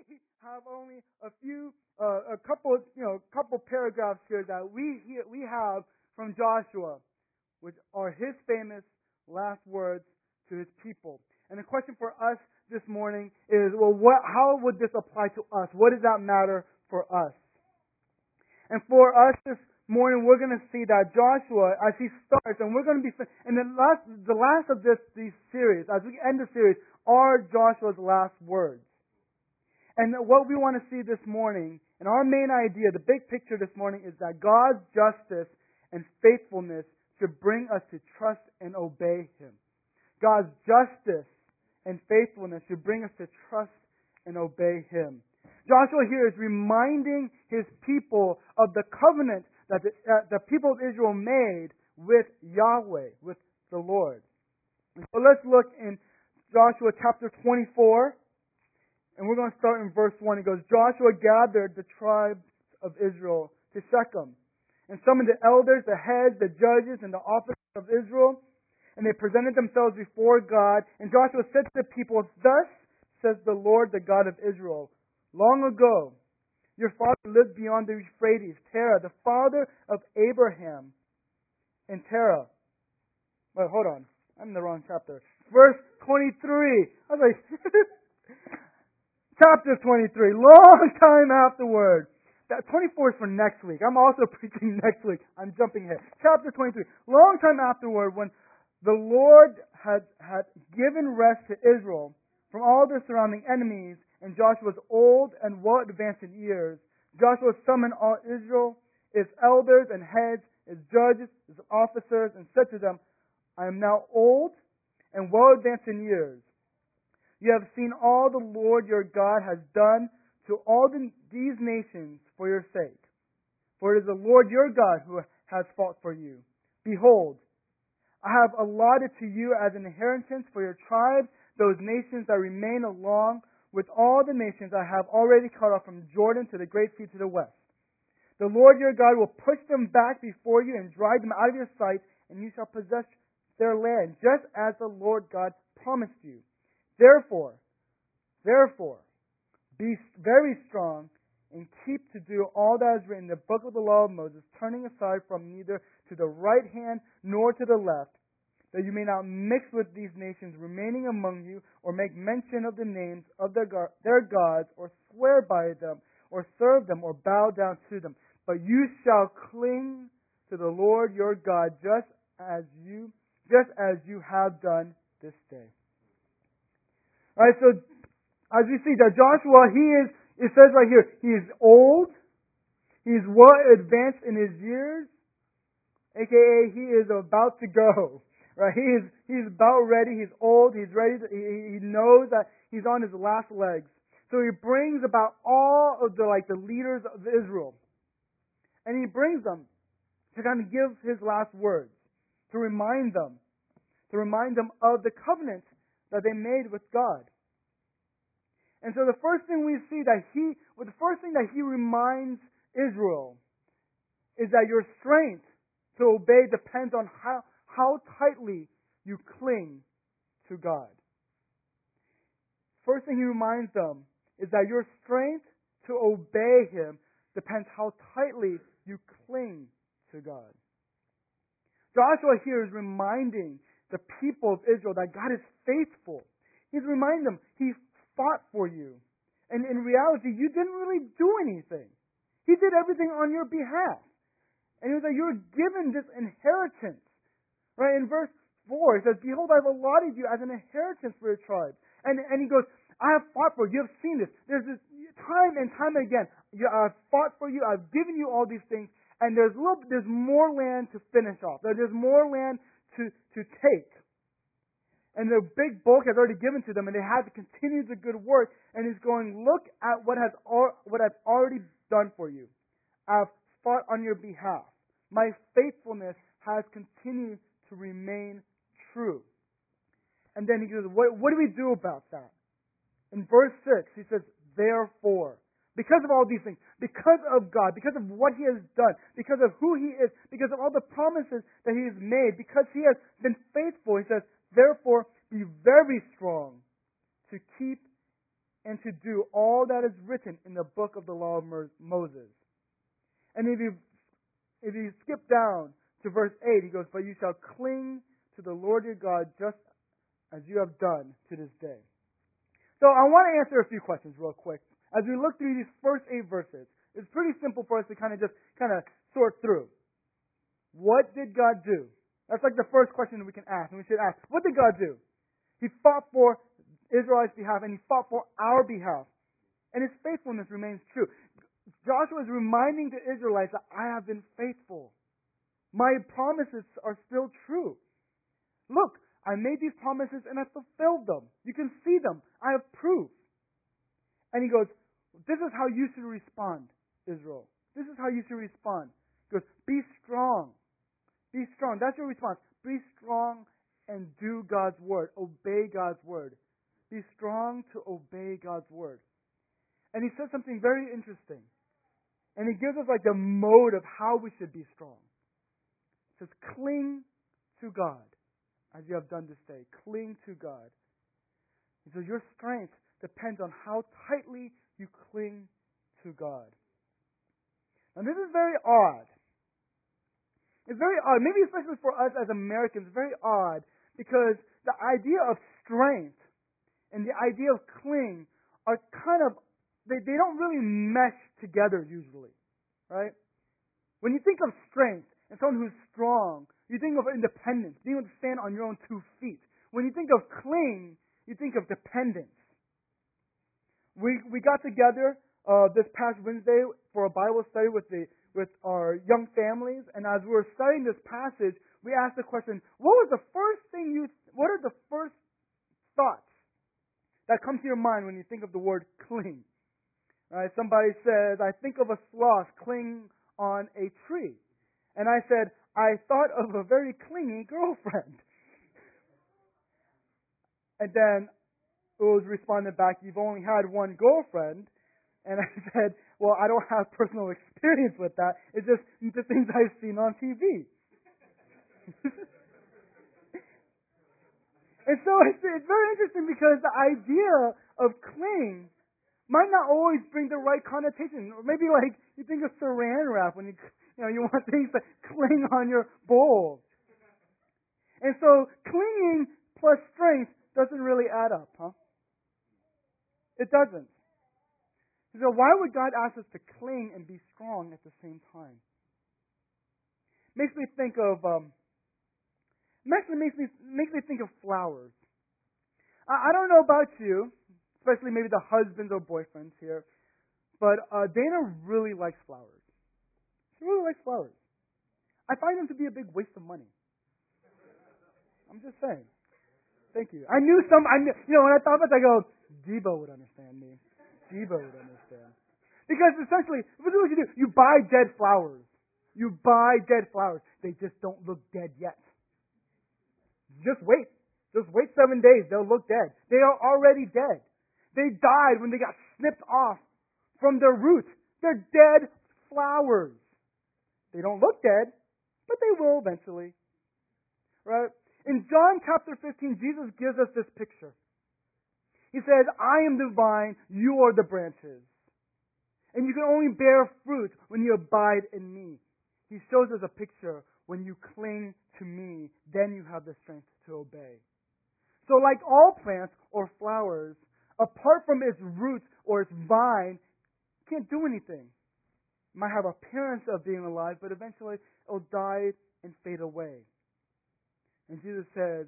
we have only a couple paragraphs here that we have from Joshua, which are his famous last words to his people. And the question for us this morning is, well, how would this apply to us? What does that matter for us? And for us this morning, we're going to see that Joshua, as he starts, and we're going to be, and the last of this series, as we end the series, are Joshua's last words. And what we want to see this morning, and our main idea, the big picture this morning, is that God's justice and faithfulness should bring us to trust and obey Him. God's justice and faithfulness should bring us to trust and obey Him. Joshua here is reminding his people of the covenant that the people of Israel made with Yahweh, with the Lord. And so let's look in Joshua chapter 24, and we're going to start in verse 1. It goes, Joshua gathered the tribes of Israel to Shechem, and summoned the elders, the heads, the judges, and the officers of Israel, and they presented themselves before God. And Joshua said to the people, Thus says the Lord, the God of Israel, long ago, your father lived beyond the Euphrates, Terah, the father of Abraham and Terah. Wait, hold on. I'm in the wrong chapter. Verse 23. I was like, chapter 23. Long time afterward. That 24 is for next week. I'm also preaching next week. I'm jumping ahead. Chapter 23. Long time afterward, when the Lord had given rest to Israel from all their surrounding enemies, and Joshua was old and well advanced in years, Joshua summoned all Israel, its elders and heads, its judges, its officers, and said to them, I am now old and well advanced in years. You have seen all the Lord your God has done to all these nations for your sake. For it is the Lord your God who has fought for you. Behold, I have allotted to you as an inheritance for your tribes those nations that remain along with all the nations I have already cut off from Jordan to the great sea to the west. The Lord your God will push them back before you and drive them out of your sight, and you shall possess their land, just as the Lord God promised you. Therefore, be very strong and keep to do all that is written in the book of the law of Moses, turning aside from neither to the right hand nor to the left, that you may not mix with these nations remaining among you, or make mention of the names of their gods, or swear by them, or serve them, or bow down to them. But you shall cling to the Lord your God, just as you have done this day. Alright, so as we see that Joshua, it says right here, he is old, he is well advanced in his years, aka he is about to go. Right? He's about ready, he's old, he's ready, he knows that he's on his last legs. So he brings about all of the leaders of Israel. And he brings them to kind of give his last words, to remind them of the covenant that they made with God. And so the first thing we see the first thing that he reminds Israel is that your strength to obey depends on how tightly you cling to God. First thing he reminds them is that your strength to obey Him depends how tightly you cling to God. Joshua here is reminding the people of Israel that God is faithful. He's reminding them He fought for you. And in reality, you didn't really do anything. He did everything on your behalf. And He was like, you're given this inheritance. Right? In verse 4, it says, Behold, I've allotted you as an inheritance for your tribes. And He goes, I have fought for you. You have seen this. There's this time and time again. I've fought for you. I've given you all these things. And there's more land to finish off. There's more land to take. And the big bulk has already given to them, and they have to continue the good work. And He's going, look at what I've already done for you. I've fought on your behalf. My faithfulness has continued to remain true. And then He goes, what do we do about that? In verse 6, He says, therefore, because of all these things, because of God, because of what He has done, because of who He is, because of all the promises that He has made, because He has been faithful, He says, therefore, be very strong to keep and to do all that is written in the book of the law of Moses. And if you skip down to verse 8, he goes, but you shall cling to the Lord your God just as you have done to this day. So I want to answer a few questions real quick. As we look through these first 8 verses, it's pretty simple for us to kind of sort through. What did God do? That's like the first question we can ask, and we should ask, what did God do? He fought for Israel's behalf, and he fought for our behalf. And his faithfulness remains true. Joshua is reminding the Israelites that I have been faithful. My promises are still true. Look, I made these promises and I fulfilled them. You can see them. I have proof. And he goes, this is how you should respond, Israel. This is how you should respond. He goes, be strong. Be strong. That's your response. Be strong and do God's word. Obey God's word. Be strong to obey God's word. And he says something very interesting. And he gives us like the mode of how we should be strong. He says, cling to God as you have done this day. Cling to God. He says, your strength depends on how tightly you cling to God. And this is very odd. It's very odd, maybe especially for us as Americans, very odd, because the idea of strength and the idea of cling are kind of, they don't really mesh together usually, right? When you think of strength and someone who's strong, you think of independence, being able to stand on your own 2 feet. When you think of cling, you think of dependence. We got together this past Wednesday for a Bible study with our young families, and as we were studying this passage, we asked the question: what are the first thoughts that come to your mind when you think of the word cling? Right? Somebody says, I think of a sloth clinging on a tree. And I said, I thought of a very clingy girlfriend. And then it was responded back, you've only had one girlfriend. And I said, well, I don't have personal experience with that. It's just the things I've seen on TV. And so it's very interesting because the idea of cling might not always bring the right connotation. Or maybe like you think of saran wrap when you want things to cling on your bowl. And so clinging plus strength doesn't really add up, huh? It doesn't. So why would God ask us to cling and be strong at the same time? Makes me think of makes me think of flowers. I don't know about you, especially maybe the husbands or boyfriends here, but Dana really likes flowers. She really likes flowers. I find them to be a big waste of money. I'm just saying. Thank you. I knew when I thought about it, I go, Debo would understand me. Debo would understand. Because essentially, this is what you do. You buy dead flowers. You buy dead flowers. They just don't look dead yet. Just wait. Just wait 7 days. They'll look dead. They are already dead. They died when they got snipped off from their roots. They're dead flowers. They don't look dead, but they will eventually. Right? In John chapter 15, Jesus gives us this picture. He says, I am the vine, you are the branches. And you can only bear fruit when you abide in me. He shows us a picture. When you cling to me, then you have the strength to obey. So like all plants or flowers, apart from its roots or its vine, it can't do anything. It might have appearance of being alive, but eventually it will die and fade away. And Jesus says,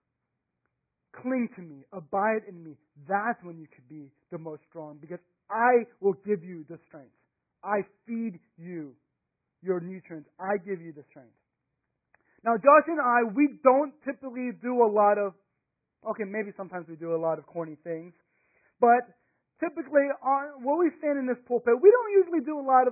cling to me, abide in me. That's when you could be the most strong, because I will give you the strength. I feed you your nutrients. I give you the strength. Now, Josh and I, we don't typically do a lot of, maybe sometimes we do a lot of corny things, but typically when we stand in this pulpit, we don't usually do a lot of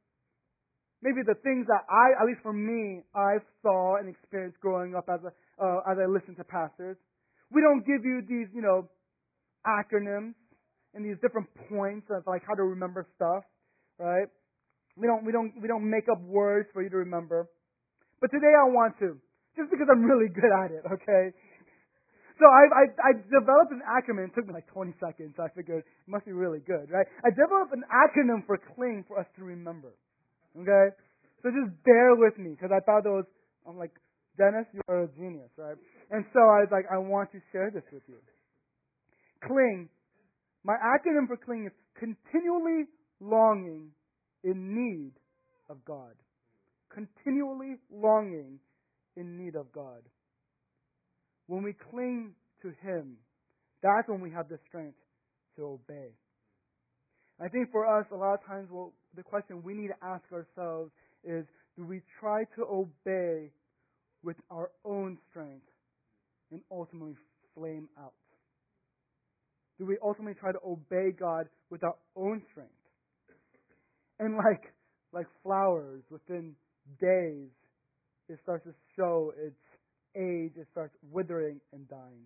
maybe the things that at least for me, I saw and experienced growing up as I listened to pastors. We don't give you these, acronyms and these different points of how to remember stuff, right? We don't make up words for you to remember. But today I want to, just because I'm really good at it, okay? So I developed an acronym. It took me like 20 seconds. So I figured it must be really good, right? I developed an acronym for cling for us to remember. Okay? So just bear with me because I thought I'm like, Dennis, you are a genius, right? And so I was like, I want to share this with you. Cling. My acronym for cling is continually longing in need of God. Continually longing in need of God. When we cling to Him, that's when we have the strength to obey. I think for us, a lot of times, the question we need to ask ourselves is, do we try to obey with our own strength and ultimately flame out? Do we ultimately try to obey God with our own strength? And like flowers, within days, it starts to show its age, it starts withering and dying.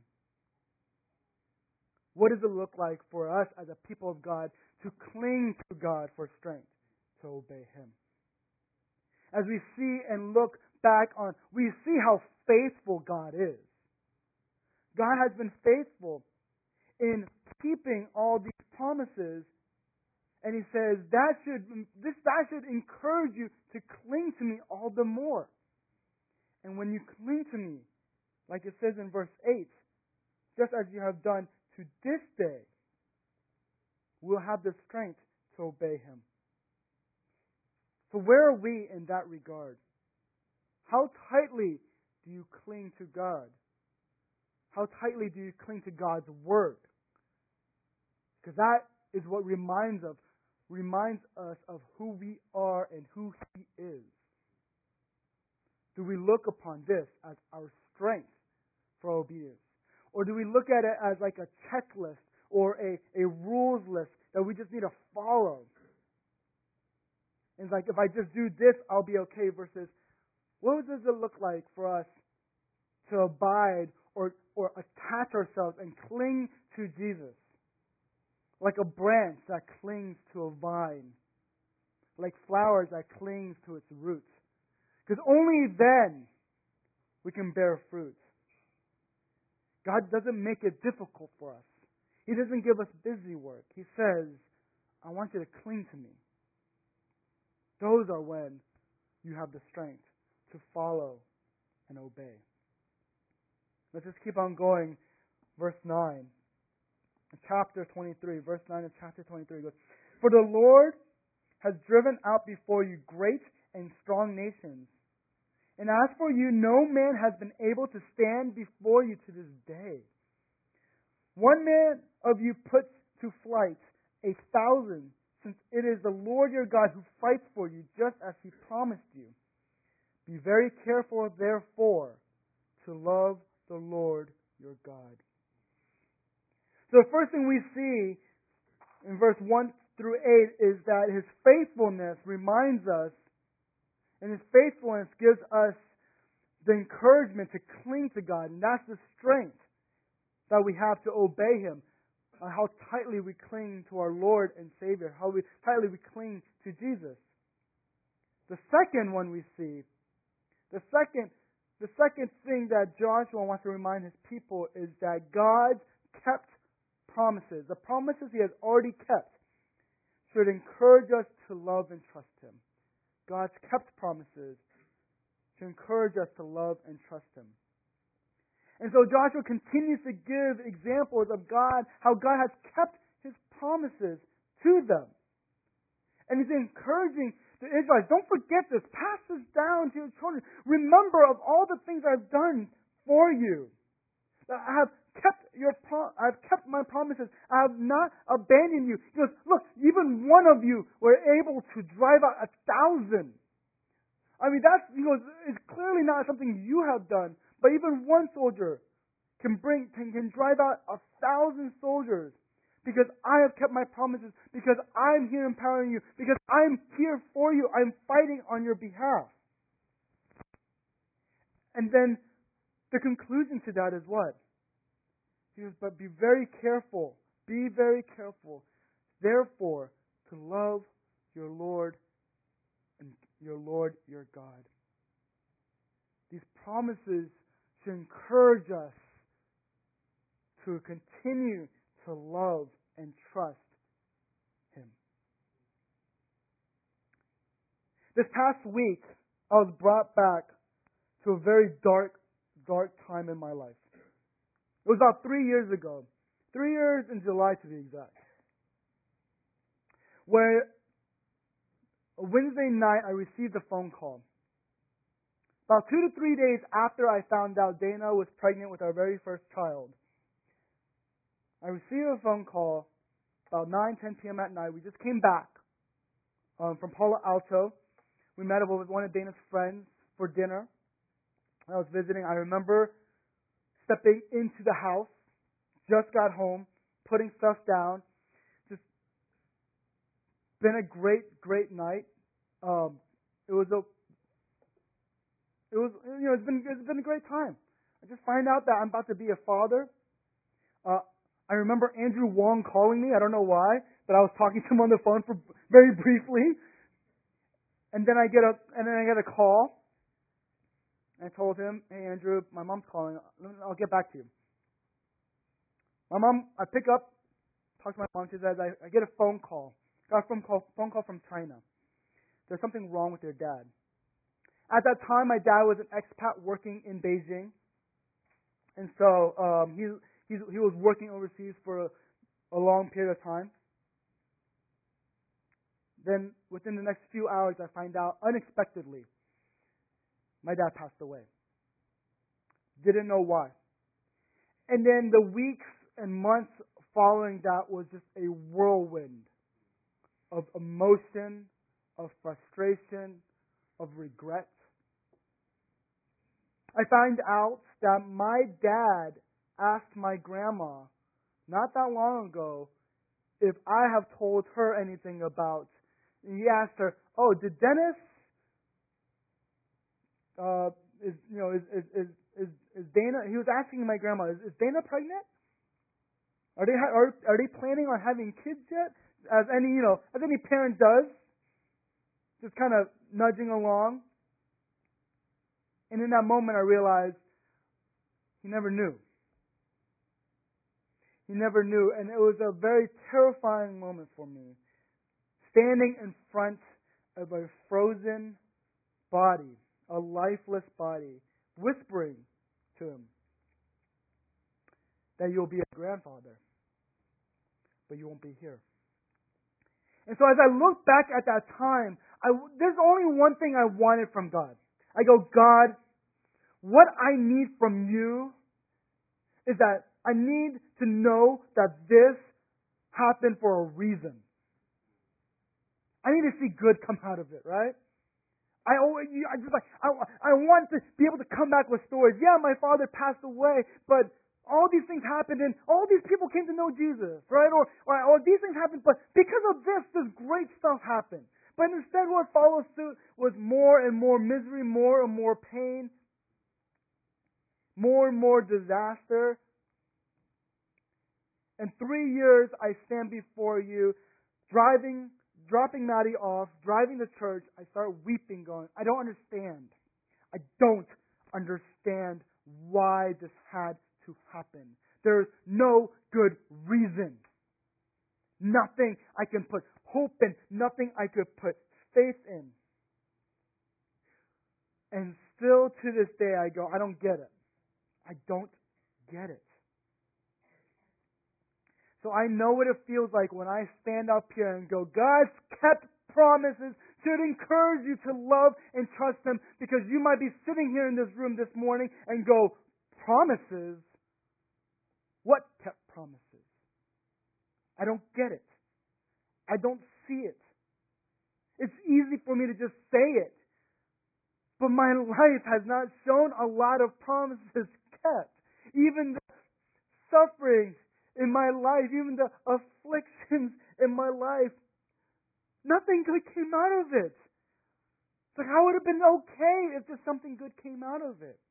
What does it look like for us as a people of God to cling to God for strength to obey Him? As we see and look back on, we see how faithful God is. God has been faithful in keeping all these promises, and He says that should encourage you to cling to me all the more. And when you cling to me, like it says in verse 8, just as you have done to this day, we'll have the strength to obey Him. So where are we in that regard? How tightly do you cling to God? How tightly do you cling to God's Word? Because that is what reminds us of who we are and who He is. Do we look upon this as our strength for obedience? Or do we look at it as like a checklist or a rules list that we just need to follow? And it's like, if I just do this, I'll be okay, versus what does it look like for us to abide or attach ourselves and cling to Jesus? Like a branch that clings to a vine. Like flowers that clings to its roots. Because only then we can bear fruit. God doesn't make it difficult for us. He doesn't give us busy work. He says, I want you to cling to me. Those are when you have the strength to follow and obey. Let's just keep on going. Verse 9. Chapter 23. Verse 9 of chapter 23 goes, For the Lord has driven out before you great and strong nations. And as for you, no man has been able to stand before you to this day. One man of you puts to flight 1,000, since it is the Lord your God who fights for you, just as He promised you. Be very careful, therefore, to love the Lord your God. So the first thing we see in verse 1 through 8 is that His faithfulness reminds us, and His faithfulness gives us the encouragement to cling to God. And that's the strength that we have to obey Him. How tightly we cling to our Lord and Savior. How tightly we cling to Jesus. The second one we see, the second thing that Joshua wants to remind his people is that God kept promises. The promises He has already kept should encourage us to love and trust Him. God's kept promises to encourage us to love and trust Him. And so Joshua continues to give examples of God, how God has kept His promises to them. And He's encouraging the Israelites, don't forget this, pass this down to your children. Remember of all the things I've done for you. That I have kept my promises. I have not abandoned you. He goes, look, even one of you were able to drive out 1,000. I mean, it's clearly not something you have done, but even one soldier can drive out 1,000 soldiers, because I have kept my promises, because I'm here empowering you, because I'm here for you. I'm fighting on your behalf. And then the conclusion to that is what? He says, but be very careful, therefore, to love your Lord and your Lord your God. These promises should encourage us to continue to love and trust Him. This past week, I was brought back to a very dark time in my life. It was about 3 years ago. 3 years in July, to be exact. Where a Wednesday night, I received a phone call. About 2 to 3 days after I found out Dana was pregnant with our very first child, I received a phone call about 9-10 p.m. at night. We just came back from Palo Alto. We met up with one of Dana's friends for dinner. I was visiting. I remember stepping into the house, just got home, putting stuff down. Just been a great night. It's been a great time. I just find out that I'm about to be a father. I remember Andrew Wong calling me. I don't know why, but I was talking to him on the phone for very briefly. And then I get a call. I told him, "Hey Andrew, my mom's calling. I'll get back to you." My mom, I pick up, talk to my mom. She says, I get a phone call. Got a phone call from China. There's something wrong with your dad. At that time, my dad was an expat working in Beijing, and so he was working overseas for a long period of time. Then, within the next few hours, I find out unexpectedly my dad passed away. Didn't know why. And then the weeks and months following that was just a whirlwind of emotion, of frustration, of regret. I find out that my dad asked my grandma not that long ago if I have told her anything about. He asked her, "Oh, did Dennis is Dana?" He was asking my grandma, "Is Dana pregnant? Are they planning on having kids yet?" As any parent does, just kind of nudging along. And in that moment, I realized he never knew. He never knew, and it was a very terrifying moment for me, standing in front of a frozen body, a lifeless body, whispering to him that you'll be a grandfather, but you won't be here. And so as I look back at that time, there's only one thing I wanted from God. I go, "God, what I need from you is that I need to know that this happened for a reason. I need to see good come out of it, right? I want to be able to come back with stories. Yeah, my father passed away, but all these things happened and all these people came to know Jesus, right? Or these things happened, but because of this great stuff happened. But instead what followed suit was more and more misery, more and more pain, more and more disaster. In 3 years, I stand before you, dropping Maddie off, driving to church. I start weeping, going, I don't understand. I don't understand why this had to happen. There's no good reason. Nothing I can put hope in. Nothing I could put faith in. And still to this day, I go, I don't get it. I don't get it. So I know what it feels like when I stand up here and go, God's kept promises should encourage you to love and trust Him, because you might be sitting here in this room this morning and go, promises? What kept promises? I don't get it. I don't see it. It's easy for me to just say it, but my life has not shown a lot of promises kept. Even the sufferings in my life, even the afflictions in my life, nothing good came out of it. It's like, I would have been okay if just something good came out of it.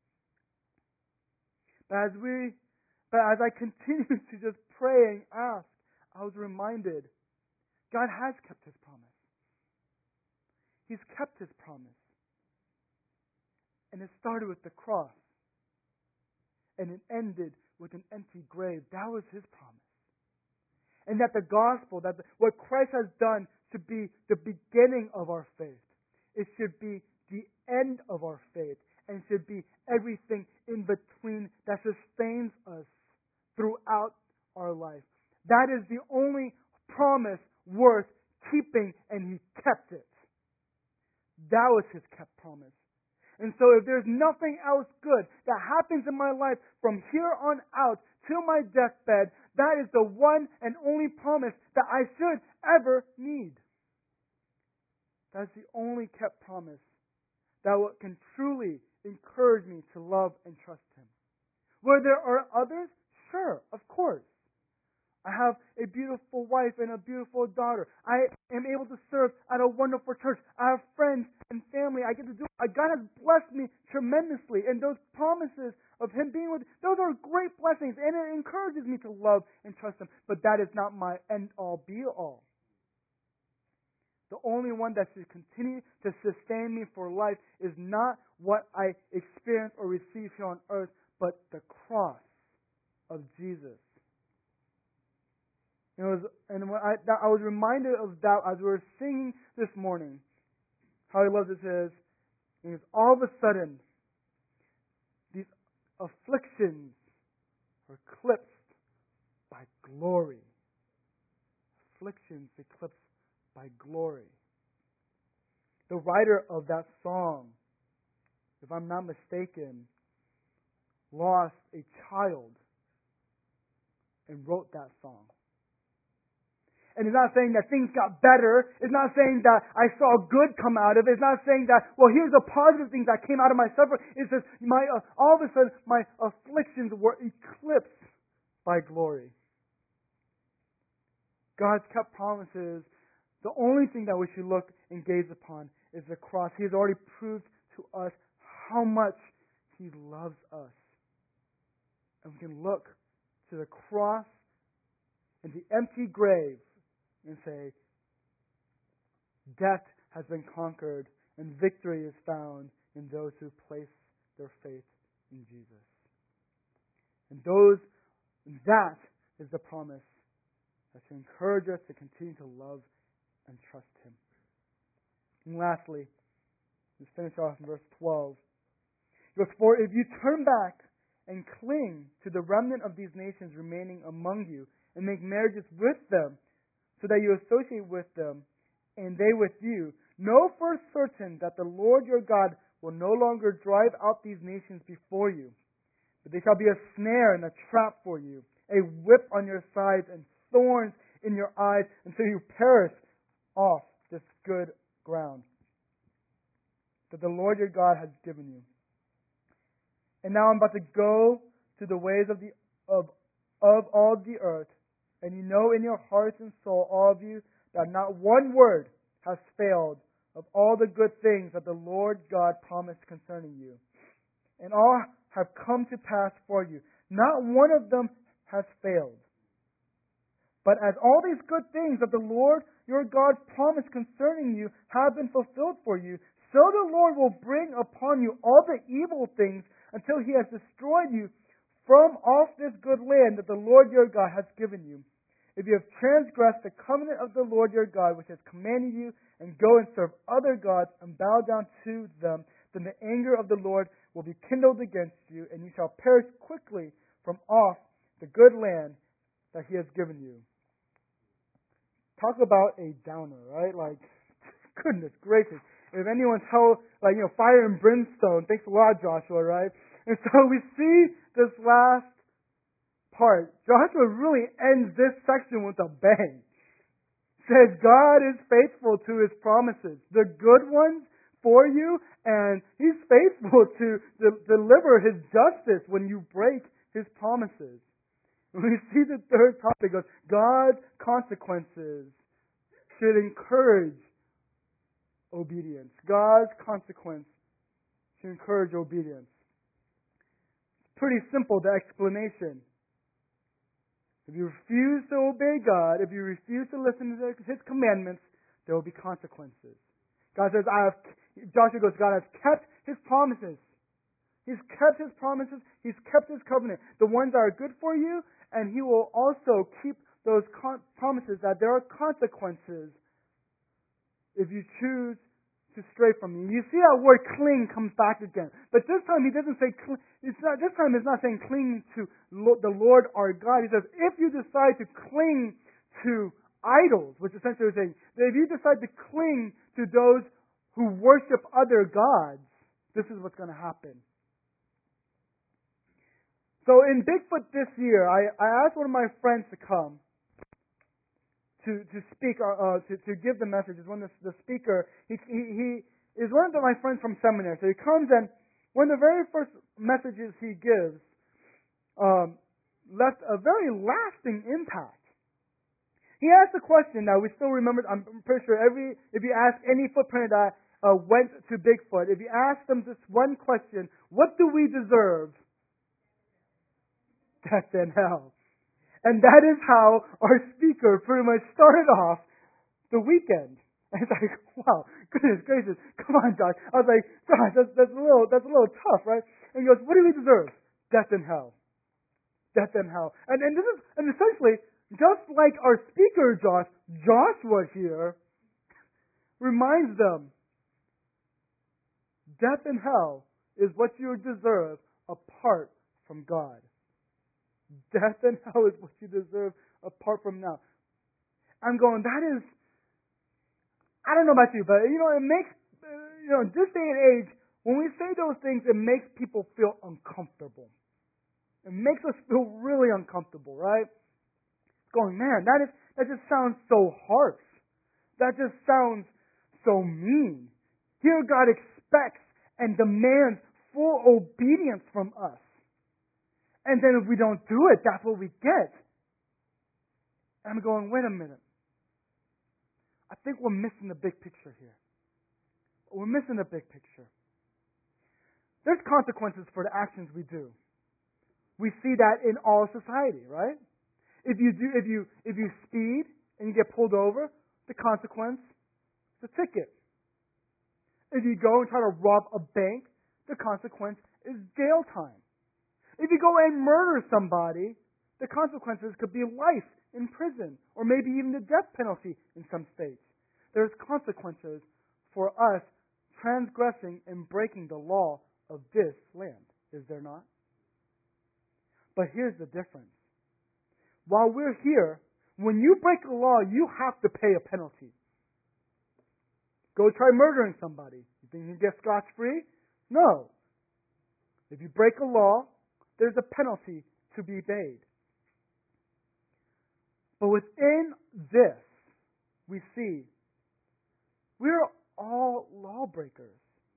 But as I continued to just pray and ask, I was reminded God has kept His promise. He's kept His promise. And it started with the cross. And it ended with an empty grave. That was his promise. And that the gospel, what Christ has done should be the beginning of our faith. It should be the end of our faith. And should be everything in between that sustains us throughout our life. That is the only promise worth keeping, and he kept it. That was his kept promise. And so if there's nothing else good that happens in my life from here on out to my deathbed, that is the one and only promise that I should ever need. That's the only kept promise that can truly encourage me to love and trust him. Where there are others, sure, of course. I have a beautiful wife and a beautiful daughter. I am able to serve at a wonderful church. I have friends and family. I get to do. God has blessed me tremendously, and those promises of him being with, those are great blessings, and it encourages me to love and trust him. But that is not my end-all, be-all. The only one that should continue to sustain me for life is not what I experience or receive here on earth, but the cross of Jesus. I was reminded of that as we were singing this morning. How I love this is, and it's all of a sudden, these afflictions are eclipsed by glory. Afflictions eclipsed by glory. The writer of that song, if I'm not mistaken, lost a child and wrote that song. And it's not saying that things got better. It's not saying that I saw good come out of it. It's not saying that, well, here's the positive things that came out of my suffering. It says, all of a sudden, my afflictions were eclipsed by glory. God's kept promises. The only thing that we should look and gaze upon is the cross. He has already proved to us how much he loves us. And we can look to the cross and the empty grave and say, death has been conquered and victory is found in those who place their faith in Jesus. And that is the promise that should encourage us to continue to love and trust him. And lastly, let's finish off in verse 12. It goes, for if you turn back and cling to the remnant of these nations remaining among you, and make marriages with them, so that you associate with them, and they with you, know for certain that the Lord your God will no longer drive out these nations before you, but they shall be a snare and a trap for you, a whip on your sides and thorns in your eyes, until you perish off this good ground that the Lord your God has given you. And now I'm about to go to the ways of all the earth, and you know in your hearts and soul, all of you, that not one word has failed of all the good things that the Lord God promised concerning you. And all have come to pass for you. Not one of them has failed. But as all these good things that the Lord your God promised concerning you have been fulfilled for you, so the Lord will bring upon you all the evil things until he has destroyed you from off this good land that the Lord your God has given you. If you have transgressed the covenant of the Lord your God, which has commanded you, and go and serve other gods and bow down to them, then the anger of the Lord will be kindled against you, and you shall perish quickly from off the good land that he has given you. Talk about a downer, right? Like, goodness gracious. If anyone's held, fire and brimstone, thanks a lot, Joshua, right? And so we see this last part. Joshua really ends this section with a bang. Says God is faithful to his promises, the good ones for you, and he's faithful to deliver his justice when you break his promises. When we see the third topic of God's consequences should encourage obedience. God's consequence should encourage obedience. It's pretty simple, the explanation. If you refuse to obey God, if you refuse to listen to his commandments, there will be consequences. God says, Joshua goes, God has kept his promises. He's kept His promises. He's kept His covenant. The ones that are good for you, and He will also keep those promises that there are consequences if you choose to stray from me. You see that word cling comes back again. But this time He doesn't say, this time it's not saying cling to the Lord our God. He says, if you decide to cling to idols, which essentially is saying that if you decide to cling to those who worship other gods, this is what's going to happen. So in Bigfoot this year, I asked one of my friends to come to speak, to give the message. Is one of the speaker. He is one of my friends from seminary. So he comes, and one of the very first messages he gives left a very lasting impact. He asked a question that we still remember. I'm pretty sure if you ask any footprinter that went to Bigfoot, if you ask them this one question, what do we deserve? Death and hell. And that is how our speaker pretty much started off the weekend. And it's like, wow, goodness gracious, come on, Josh. I was like, Josh, that's a little tough, right? And he goes, what do we deserve? Death and hell. Death and hell. And essentially, just like our speaker, Joshua here, reminds them, death and hell is what you deserve apart from God. Death and hell is what you deserve apart from now. I'm going, that is, I don't know about you, but, it makes, this day and age, when we say those things, it makes people feel uncomfortable. It makes us feel really uncomfortable, right? Going, man, that just sounds so harsh. That just sounds so mean. Here God expects and demands full obedience from us. And then if we don't do it, that's what we get. And I'm going, wait a minute. I think we're missing the big picture here. We're missing the big picture. There's consequences for the actions we do. We see that in all society, right? If you speed and you get pulled over, the consequence is a ticket. If you go and try to rob a bank, the consequence is jail time. If you go and murder somebody, the consequences could be life in prison, or maybe even the death penalty in some states. There's consequences for us transgressing and breaking the law of this land, is there not? But here's the difference. While we're here, when you break a law, you have to pay a penalty. Go try murdering somebody. You think you can get scotch-free? No. If you break a law, there's a penalty to be paid. But within this, we see we're all lawbreakers.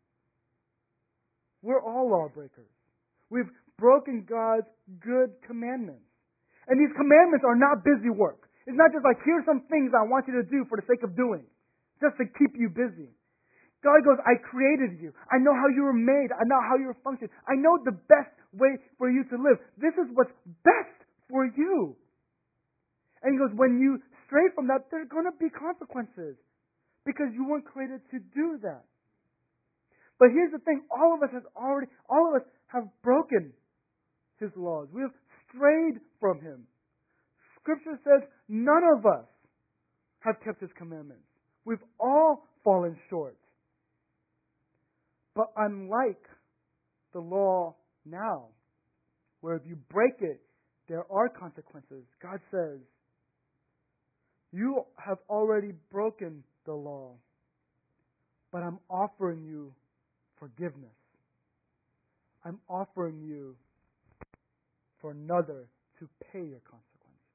We're all lawbreakers. We've broken God's good commandments. And these commandments are not busy work. It's not just like, here's some things I want you to do for the sake of doing, just to keep you busy. God goes, I created you. I know how you were made. I know how you were functioning. I know the best way for you to live. This is what's best for you. And he goes, when you stray from that, there are going to be consequences because you weren't created to do that. But here's the thing. All of us have broken His laws. We have strayed from Him. Scripture says none of us have kept His commandments. We've all fallen short. But unlike the law now, where if you break it, there are consequences, God says, you have already broken the law, but I'm offering you forgiveness. I'm offering you for another to pay your consequences.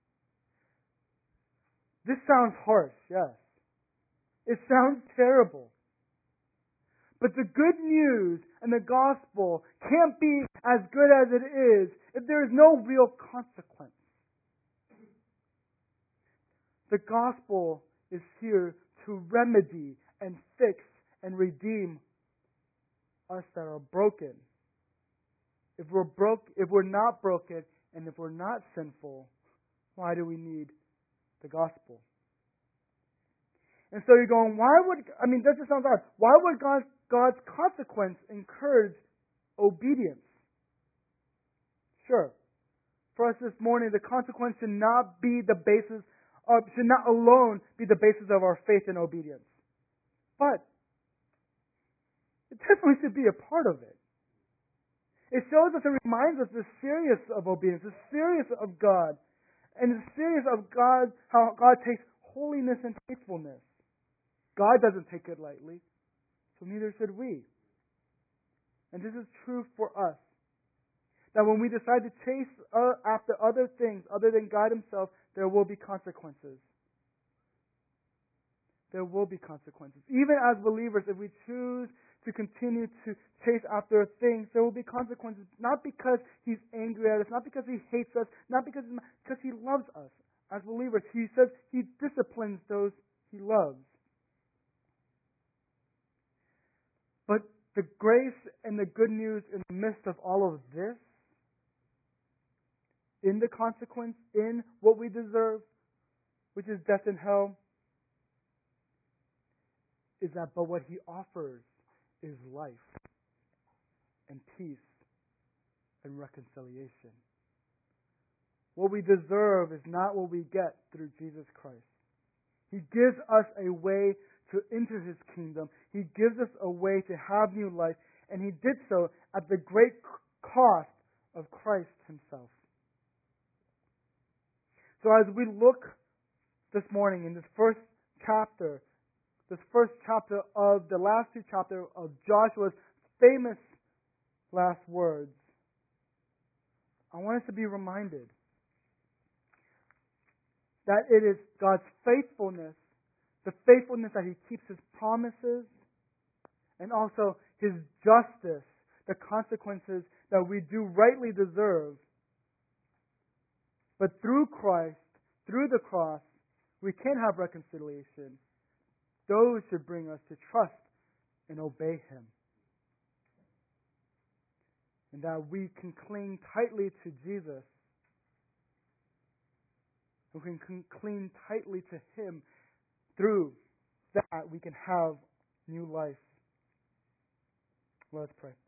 This sounds harsh, yes. It sounds terrible. But the good news and the gospel can't be as good as it is if there is no real consequence. The gospel is here to remedy and fix and redeem us that are broken. If we're not broken, and if we're not sinful, why do we need the gospel? And so you're going, that just sounds odd. Why would God's consequence encourage obedience. Sure. For us this morning, the consequence should not be the basis of, should not alone be the basis of our faith and obedience. But it definitely should be a part of it. It shows us and reminds us the seriousness of obedience, the seriousness of God, and the seriousness of God, how God takes holiness and faithfulness. God doesn't take it lightly, so neither should we. And this is true for us. That when we decide to chase after other things other than God Himself, there will be consequences. There will be consequences. Even as believers, if we choose to continue to chase after things, there will be consequences. Not because He's angry at us, not because He hates us, not because He loves us. As believers, He says He disciplines those He loves. But the grace and the good news in the midst of all of this, in the consequence, in what we deserve, which is death and hell, is that but what He offers is life and peace and reconciliation. What we deserve is not what we get through Jesus Christ. He gives us a way to enter His kingdom. He gives us a way to have new life, and He did so at the great cost of Christ Himself. So as we look this morning in this first chapter of the last two chapters of Joshua's famous last words, I want us to be reminded that it is God's faithfulness, the faithfulness that He keeps His promises, and also His justice, the consequences that we do rightly deserve. But through Christ, through the cross, we can have reconciliation. Those should bring us to trust and obey Him. And that we can cling tightly to Jesus. We can cling tightly to Him. Through that, we can have new life. Let us pray.